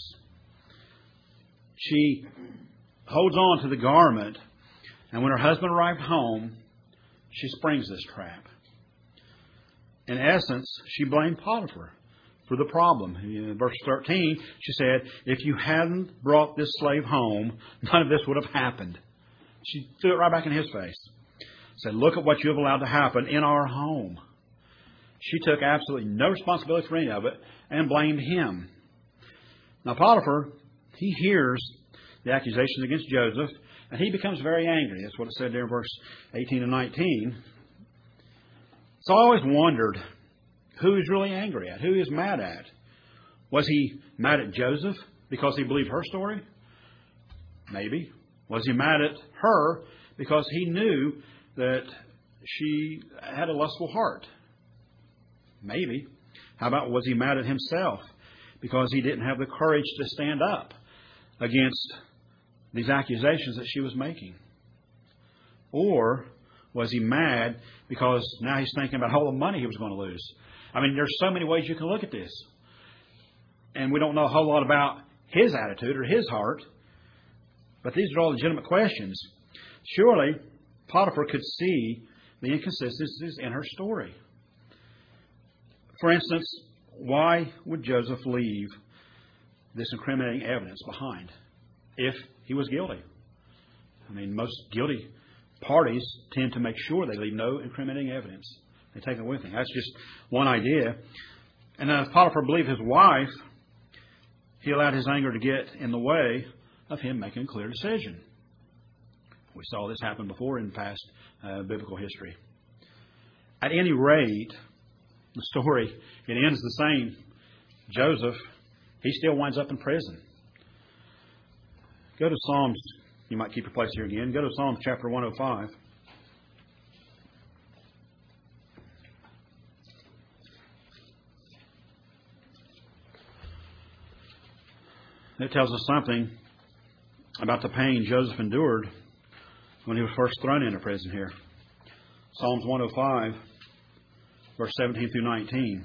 She holds on to the garment, and when her husband arrived home, she springs this trap. In essence, she blamed Potiphar for the problem. In verse thirteen, she said, If you hadn't brought this slave home, none of this would have happened. She threw it right back in his face. Said, Look at what you have allowed to happen in our home. She took absolutely no responsibility for any of it and blamed him. Now Potiphar, he hears the accusations against Joseph, and he becomes very angry. That's what it said there in verse eighteen and nineteen. So I always wondered who he's really angry at, who he's mad at. Was he mad at Joseph because he believed her story? Maybe. Was he mad at her because he knew that she had a lustful heart? Maybe. How about, was he mad at himself because he didn't have the courage to stand up against these accusations that she was making? Or was he mad because now he's thinking about all the money he was going to lose? I mean, there's so many ways you can look at this. And we don't know a whole lot about his attitude or his heart. But these are all legitimate questions. Surely, Potiphar could see the inconsistencies in her story. For instance, why would Joseph leave this incriminating evidence behind if he was guilty? I mean, most guilty parties tend to make sure they leave no incriminating evidence. They take it with them. That's just one idea. And then if Potiphar believed his wife, he allowed his anger to get in the way of him making a clear decision. We saw this happen before in past uh, biblical history. At any rate, the story, it ends the same. Joseph, he still winds up in prison. Go to Psalms. You might keep your place here again. Go to Psalms chapter one oh five. It tells us something about the pain Joseph endured when he was first thrown into prison here. Psalms one oh five, verse seventeen through nineteen.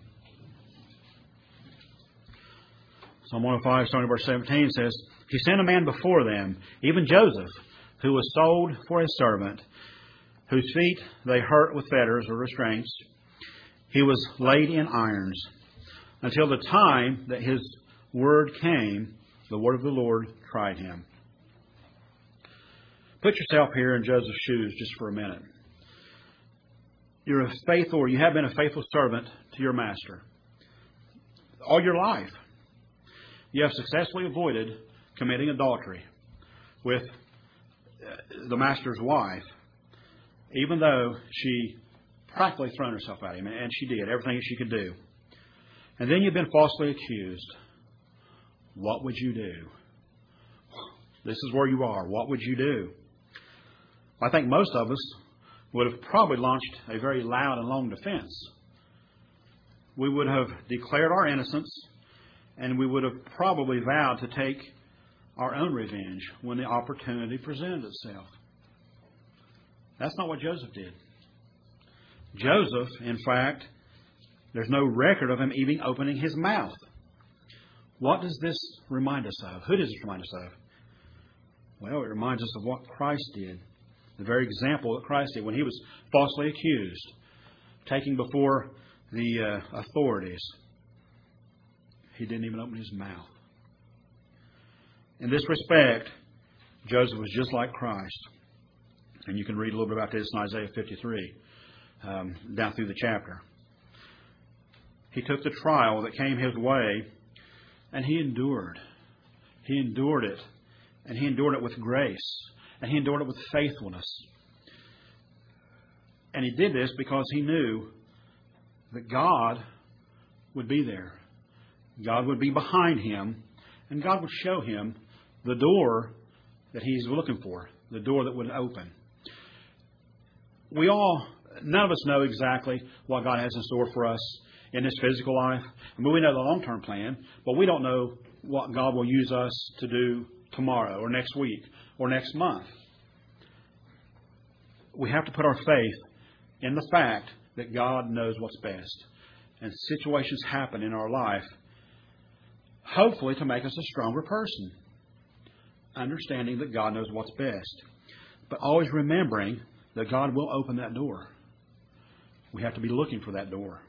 Psalm one oh five, starting verse seventeen, says, He sent a man before them, even Joseph, who was sold for his servant, whose feet they hurt with fetters or restraints. He was laid in irons until the time that his word came. The word of the Lord tried him. Put yourself here in Joseph's shoes just for a minute. You're a faithful, or you have been a faithful servant to your master all your life. You have successfully avoided committing adultery with the master's wife, even though she practically thrown herself at him, and she did everything that she could do. And then you've been falsely accused. What would you do? This is where you are. What would you do? I think most of us would have probably launched a very loud and long defense. We would have declared our innocence, and we would have probably vowed to take our own revenge when the opportunity presented itself. That's not what Joseph did. Joseph, in fact, there's no record of him even opening his mouth. What does this remind us of? Who does this remind us of? Well, it reminds us of what Christ did. The very example that Christ did when He was falsely accused, taken before the uh, authorities. He didn't even open His mouth. In this respect, Joseph was just like Christ. And you can read a little bit about this in Isaiah fifty-three, um, down through the chapter. He took the trial that came his way, and he endured. He endured it, and he endured it with grace, and he endured it with faithfulness. And he did this because he knew that God would be there. God would be behind him, and God would show him the door that he's looking for, the door that would open. We all, none of us know exactly what God has in store for us in this physical life. I mean, we know the long-term plan, but we don't know what God will use us to do tomorrow or next week or next month. We have to put our faith in the fact that God knows what's best. And situations happen in our life, hopefully to make us a stronger person, understanding that God knows what's best, but always remembering that God will open that door. We have to be looking for that door.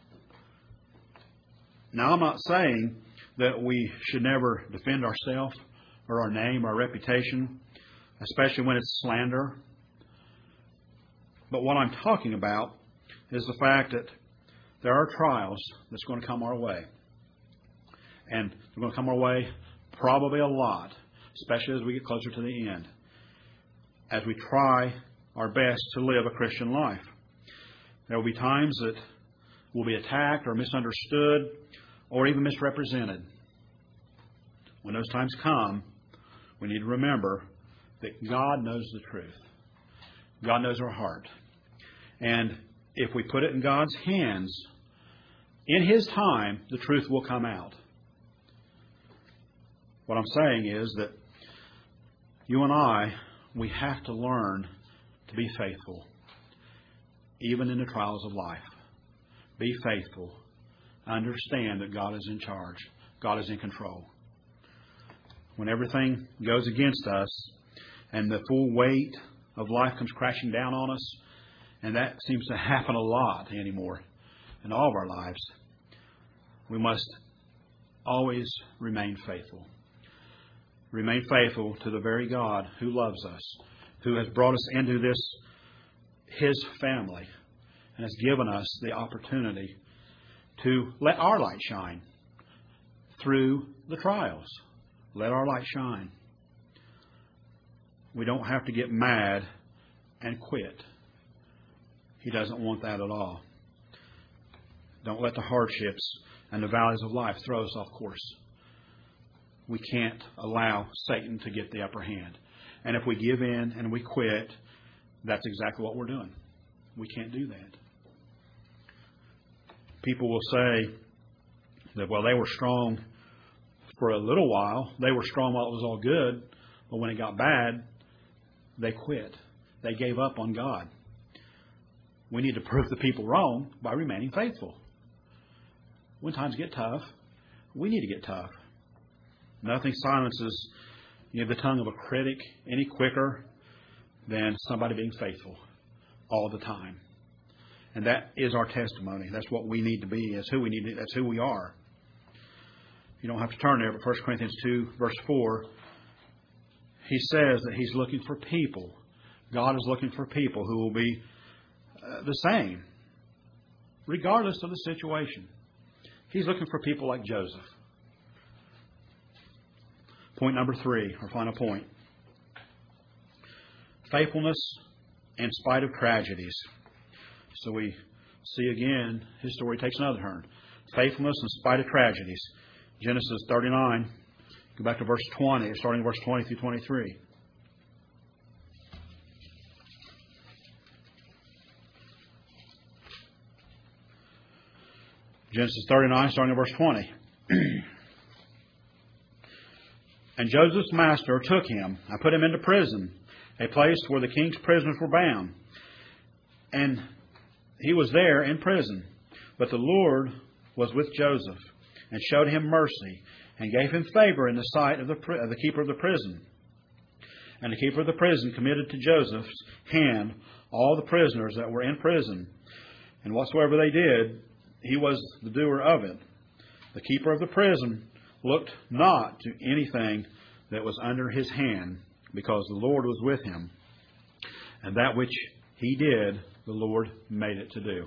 Now, I'm not saying that we should never defend ourselves or our name, our reputation, especially when it's slander. But what I'm talking about is the fact that there are trials that's going to come our way. And they're going to come our way probably a lot, especially as we get closer to the end, as we try our best to live a Christian life. There will be times that we'll be attacked or misunderstood or even misrepresented. When those times come, we need to remember that God knows the truth. God knows our heart. And if we put it in God's hands, in His time, the truth will come out. What I'm saying is that you and I, we have to learn to be faithful, even in the trials of life. Be faithful. Understand that God is in charge. God is in control. When everything goes against us and the full weight of life comes crashing down on us, and that seems to happen a lot anymore in all of our lives, we must always remain faithful. Remain faithful to the very God who loves us, who has brought us into this, His family, and has given us the opportunity to let our light shine through the trials. Let our light shine. We don't have to get mad and quit. He doesn't want that at all. Don't let the hardships and the valleys of life throw us off course. We can't allow Satan to get the upper hand. And if we give in and we quit, that's exactly what we're doing. We can't do that. People will say that, well, they were strong for a little while. They were strong while it was all good. But when it got bad, they quit. They gave up on God. We need to prove the people wrong by remaining faithful. When times get tough, we need to get tough. Nothing silences, you know, the tongue of a critic any quicker than somebody being faithful all the time. And that is our testimony. That's what we need to be. That's who we need to, that's who we are. You don't have to turn there, but First Corinthians two, verse four, he says that He's looking for people. God is looking for people who will be uh, the same, regardless of the situation. He's looking for people like Joseph. Point number three, our final point. Faithfulness in spite of tragedies. So we see again, his story takes another turn. Faithfulness in spite of tragedies. Genesis thirty-nine, go back to verse twenty, starting verse twenty through twenty-three. Genesis thirty-nine, starting at verse twenty. And Joseph's master took him and put him into prison, a place where the king's prisoners were bound. And he was there in prison. But the Lord was with Joseph and showed him mercy and gave him favor in the sight of the, of the keeper of the prison. And the keeper of the prison committed to Joseph's hand all the prisoners that were in prison. And whatsoever they did, he was the doer of it. The keeper of the prison looked not to anything that was under his hand, because the Lord was with him. And that which he did, the Lord made it to do.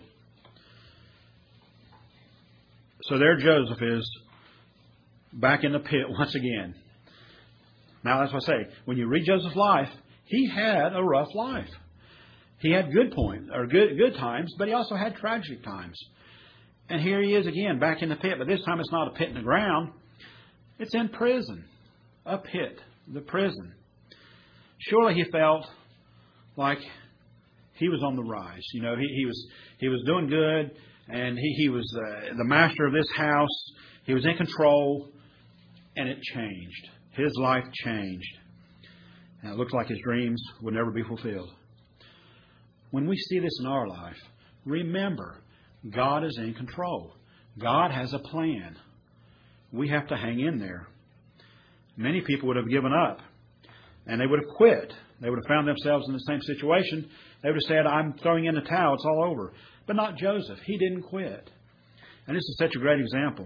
So there Joseph is, back in the pit once again. Now, as I say, when you read Joseph's life, he had a rough life. He had good points, or good good times, but he also had tragic times. And here he is again, back in the pit. But this time it's not a pit in the ground. It's in prison. A pit. The prison. Surely he felt like he was on the rise. You know, he, he was he was doing good, and he, he was uh, the master of this house. He was in control, and it changed. His life changed. And it looked like his dreams would never be fulfilled. When we see this in our life, remember, God is in control. God has a plan. We have to hang in there. Many people would have given up, and they would have quit. They would have found themselves in the same situation. They would have said, I'm throwing in the towel, it's all over. But not Joseph. He didn't quit. And this is such a great example.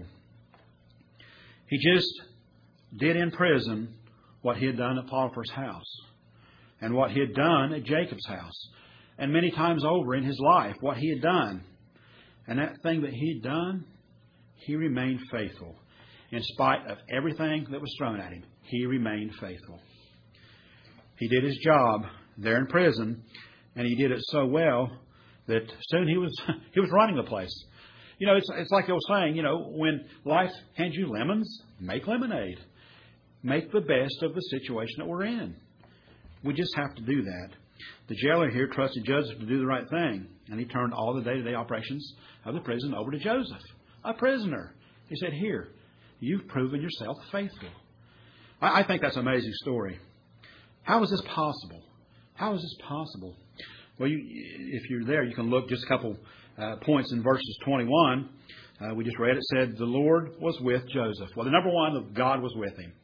He just did in prison what he had done at Potiphar's house, and what he had done at Jacob's house, and many times over in his life, what he had done. And that thing that he had done, he remained faithful. In spite of everything that was thrown at him, he remained faithful. He did his job there in prison, and he did it so well that soon he was he was running the place. You know, it's it's like I was saying, you know, when life hands you lemons, make lemonade. Make the best of the situation that we're in. We just have to do that. The jailer here trusted Joseph to do the right thing, and he turned all the day-to-day operations of the prison over to Joseph, a prisoner. He said, here, you've proven yourself faithful. I, I think that's an amazing story. How is this possible? How is this possible? Well, you, if you're there, you can look just a couple uh, points in verses twenty-one. Uh, we just read it, said, the Lord was with Joseph. Well, the number one, God was with him.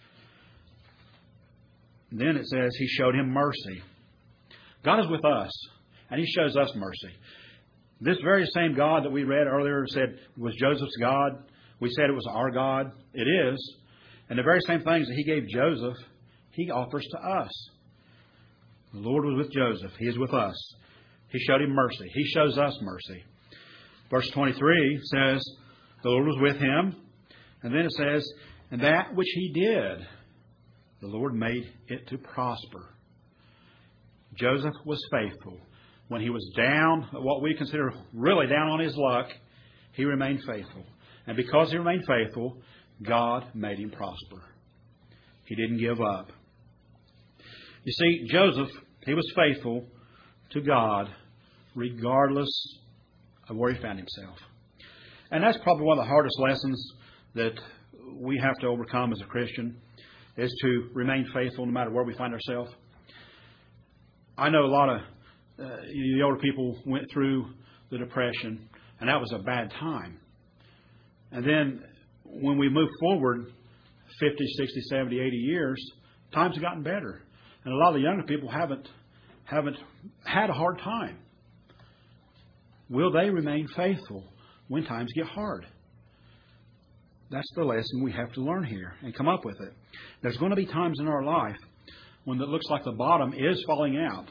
And then it says he showed him mercy. God is with us, and he shows us mercy. This very same God that we read earlier said was Joseph's God. We said it was our God. It is. And the very same things that he gave Joseph, he offers to us. The Lord was with Joseph. He is with us. He showed him mercy. He shows us mercy. Verse twenty-three says, the Lord was with him. And then it says, and that which he did, the Lord made it to prosper. Joseph was faithful. When he was down, what we consider really down on his luck, he remained faithful. And because he remained faithful, God made him prosper. He didn't give up. You see, Joseph, he was faithful to God regardless of where he found himself. And that's probably one of the hardest lessons that we have to overcome as a Christian, is to remain faithful no matter where we find ourselves. I know a lot of uh, the older people went through the Depression, and that was a bad time. And then when we move forward fifty, sixty, seventy, eighty years, times have gotten better. And a lot of the younger people haven't haven't had a hard time. Will they remain faithful when times get hard? That's the lesson we have to learn here and come up with it. There's going to be times in our life when it looks like the bottom is falling out.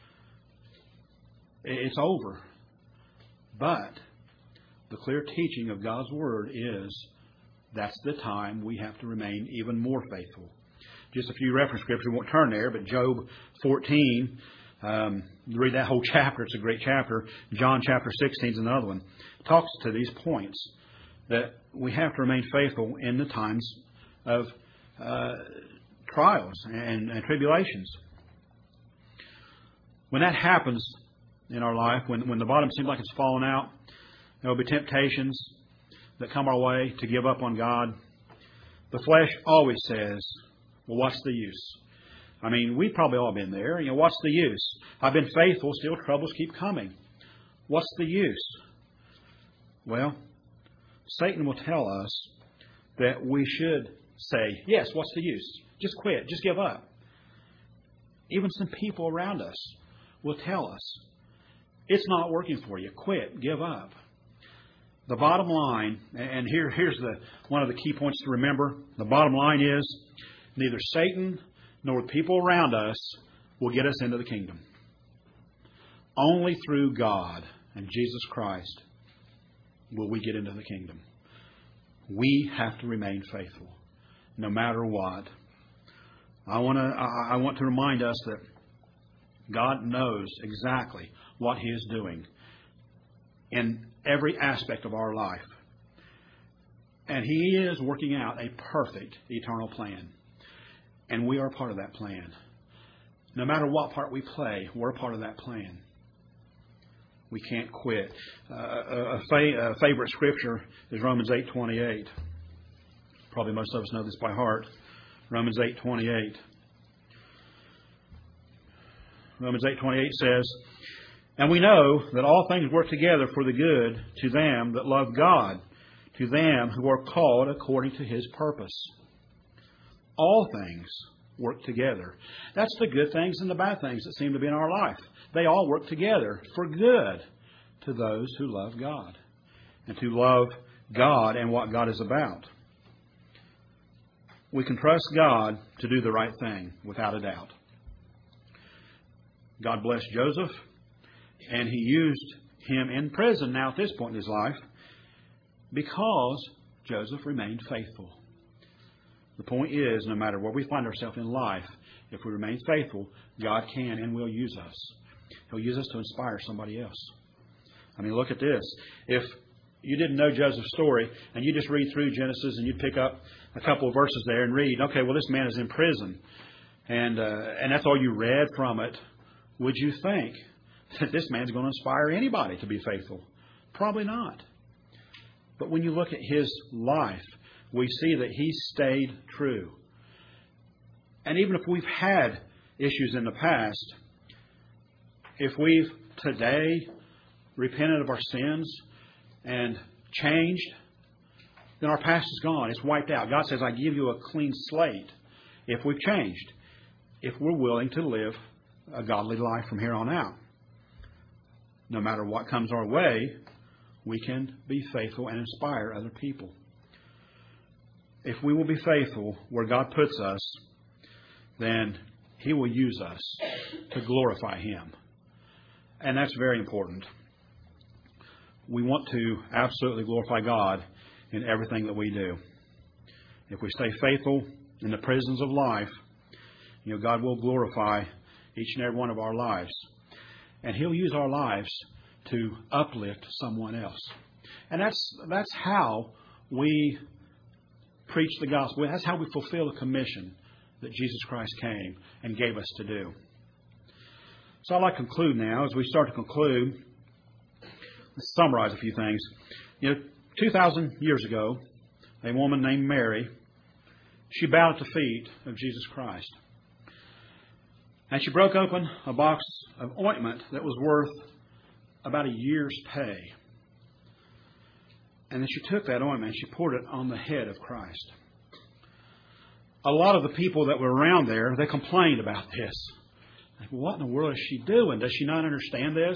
It's over. But the clear teaching of God's Word is that's the time we have to remain even more faithful. Just a few reference scriptures. We won't turn there, but Job fourteen, um, you read that whole chapter. It's a great chapter. John chapter sixteen is another one. It talks to these points that we have to remain faithful in the times of uh, trials and, and tribulations. When that happens in our life, when, when the bottom seems like it's fallen out, there will be temptations that come our way to give up on God. The flesh always says, well, what's the use? I mean, we've probably all been there. You know, what's the use? I've been faithful, still troubles keep coming. What's the use? Well, Satan will tell us that we should say, yes, what's the use? Just quit. Just give up. Even some people around us will tell us, it's not working for you. Quit. Give up. The bottom line, and here, here's the one of the key points to remember. The bottom line is, neither Satan nor the people around us will get us into the kingdom. Only through God and Jesus Christ will we get into the kingdom. We have to remain faithful, no matter what. I want to I want to remind us that God knows exactly what He is doing in every aspect of our life. And He is working out a perfect eternal plan. And we are a part of that plan. No matter what part we play, we're a part of that plan. We can't quit. Uh, a, fa- a favorite scripture is Romans eight twenty-eight. Probably most of us know this by heart. Romans eight twenty-eight. Romans eight twenty-eight says, "And we know that all things work together for the good to them that love God, to them who are called according to His purpose." All things work together. That's the good things and the bad things that seem to be in our life. They all work together for good to those who love God and to love God and what God is about. We can trust God to do the right thing without a doubt. God blessed Joseph, and He used him in prison now at this point in his life because Joseph remained faithful. The point is, no matter where we find ourselves in life, if we remain faithful, God can and will use us. He'll use us to inspire somebody else. I mean, look at this. If you didn't know Joseph's story and you just read through Genesis and you pick up a couple of verses there and read, okay, well, this man is in prison, and uh, and that's all you read from it, would you think that this man's going to inspire anybody to be faithful? Probably not. But when you look at his life, we see that he stayed true. And even if we've had issues in the past, if we've today repented of our sins and changed, then our past is gone. It's wiped out. God says, I give you a clean slate if we've changed, if we're willing to live a godly life from here on out. No matter what comes our way, we can be faithful and inspire other people. If we will be faithful where God puts us, then He will use us to glorify Him. And that's very important. We want to absolutely glorify God in everything that we do. If we stay faithful in the prisons of life, you know, God will glorify each and every one of our lives. And He'll use our lives to uplift someone else. And that's that's how we preach the gospel. That's how we fulfill the commission that Jesus Christ came and gave us to do. So I'd like to conclude now. As we start to conclude, let's summarize a few things. You know, two thousand years ago, a woman named Mary, she bowed at the feet of Jesus Christ. And she broke open a box of ointment that was worth about a year's pay. And then she took that ointment and she poured it on the head of Christ. A lot of the people that were around there, they complained about this. Like, what in the world is she doing? Does she not understand this?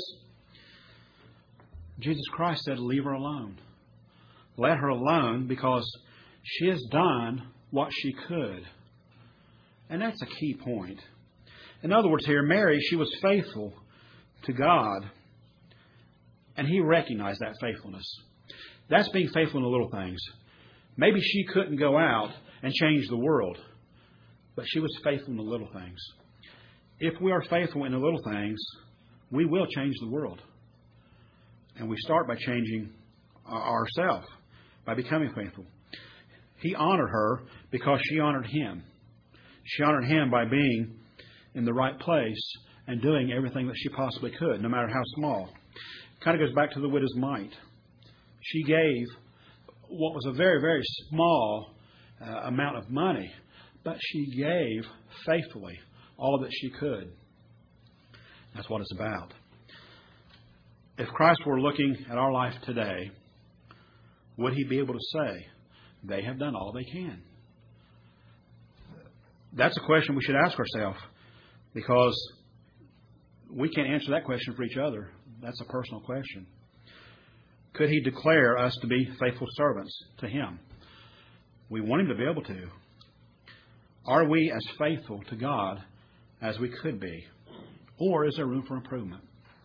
Jesus Christ said, leave her alone. Let her alone because she has done what she could. And that's a key point. In other words here, Mary, she was faithful to God, and He recognized that faithfulness. That's being faithful in the little things. Maybe she couldn't go out and change the world, but she was faithful in the little things. If we are faithful in the little things, we will change the world. And we start by changing ourselves, by becoming faithful. He honored her because she honored Him. She honored Him by being in the right place and doing everything that she possibly could, no matter how small. It kind of goes back to the widow's mite. She gave what was a very, very small uh, amount of money, but she gave faithfully all that she could. That's what it's about. If Christ were looking at our life today, would He be able to say, they have done all they can? That's a question we should ask ourselves, because we can't answer that question for each other. That's a personal question. Could He declare us to be faithful servants to Him? We want Him to be able to. Are we as faithful to God as we could be? Or is there room for improvement?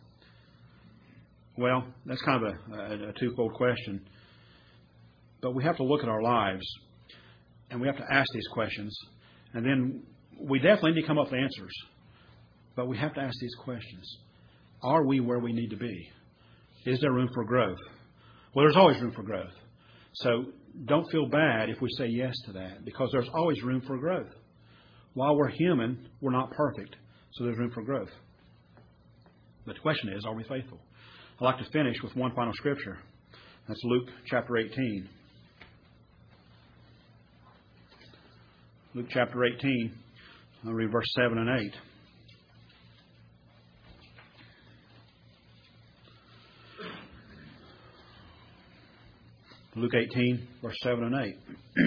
Well, that's kind of a, a, a twofold question. But we have to look at our lives, and we have to ask these questions. And then we definitely need to come up with answers. But we have to ask these questions. Are we where we need to be? Is there room for growth? Well, there's always room for growth. So don't feel bad if we say yes to that, because there's always room for growth. While we're human, we're not perfect. So there's room for growth. But the question is, are we faithful? I'd like to finish with one final scripture. That's Luke chapter eighteen. Luke chapter eighteen, I'll read verse seven and eight. Luke eighteen, verse seven and eight.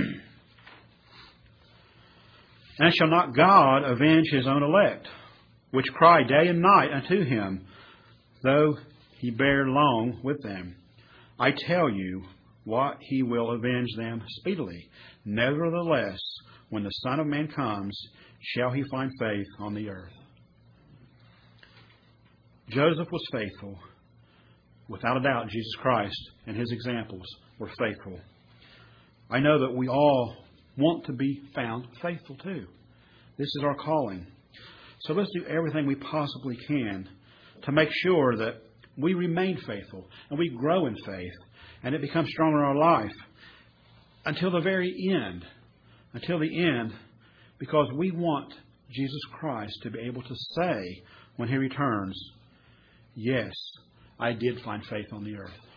And shall not God avenge His own elect, which cry day and night unto Him, though He bear long with them? I tell you what, He will avenge them speedily. Nevertheless, when the Son of Man comes, shall He find faith on the earth? Joseph was faithful. Without a doubt, Jesus Christ and His examples were faithful. I know that we all want to be found faithful too. This is our calling. So let's do everything we possibly can to make sure that we remain faithful and we grow in faith and it becomes stronger in our life until the very end. Until the end, because we want Jesus Christ to be able to say when He returns, yes, I did find faith on the earth.